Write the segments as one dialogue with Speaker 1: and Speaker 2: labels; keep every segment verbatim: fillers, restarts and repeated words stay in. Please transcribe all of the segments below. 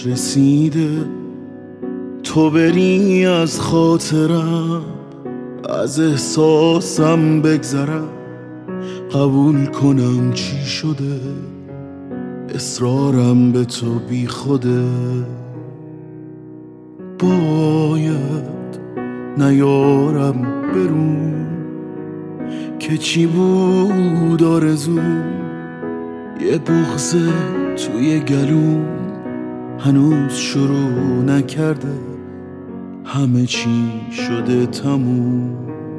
Speaker 1: رسیده تو بری از خاطرم، از احساسم بگذرم، قبول کنم چی شده، اصرارم به تو بی خوده. باید نیارم برون که چی بود آرزوم، یه بغضه توی گلوم هنوز شروع نکرده، همه چی شده تموم.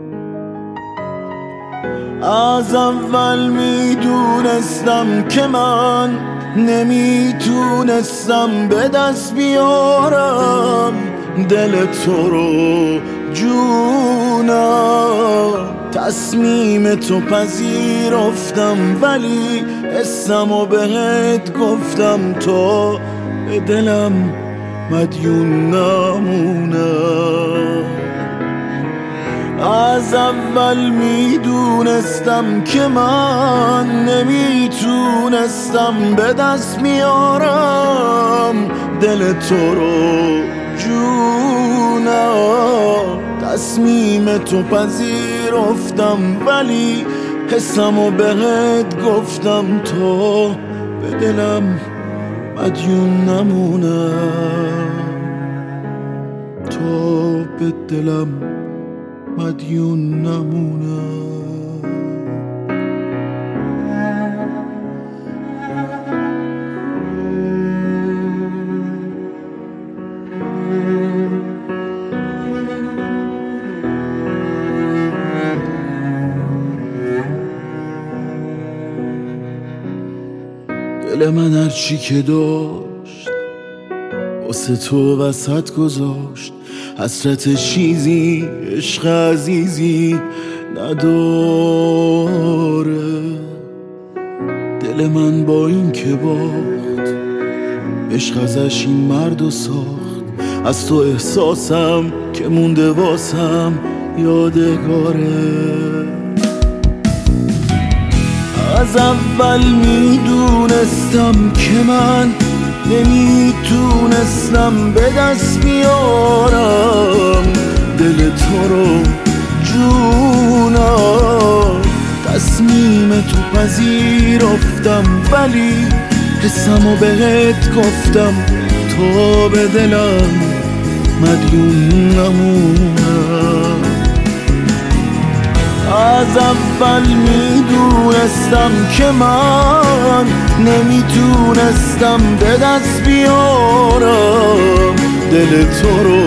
Speaker 1: از اول میدونستم که من نمیتونستم به دست بیارم دل تو رو جونم. تصمیم تو پذیرفتم ولی حسمو بهت گفتم تا به دلم مدیون نمونم. از اول میدونستم که من نمیتونستم به دست میارم دل تو رو جونم. تصمیم تو پذیرفتم ولی حسمو بهت گفتم تا به دلم مدیون نمونم، تا به دلم مدیون نمونم. دل من هرچی که داشت واسه تو وسط گذاشت، حسرت چیزی عشق عزیزی نداره. دل من با این که باخت عشق ازش این مردو ساخت، از تو احساسم که مونده واسم یادگاره. از اول میدونستم که من نمیتونستم به دست بیارم دل تو رو جونم. تصمیم تو پذیرفتم ولی حسمو بهت گفتم تا به دلم مدیون نمونم. از اول میدونستم که من نمیتونستم به دست بیارم دل تو رو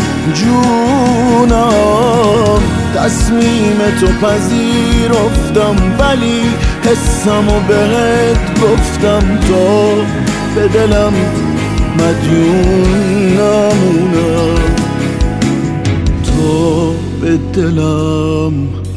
Speaker 1: جونم. تصمیم تو پذیرفتم ولی حسمو بهت گفتم تا به دلم مدیون نمونم، تا به دلم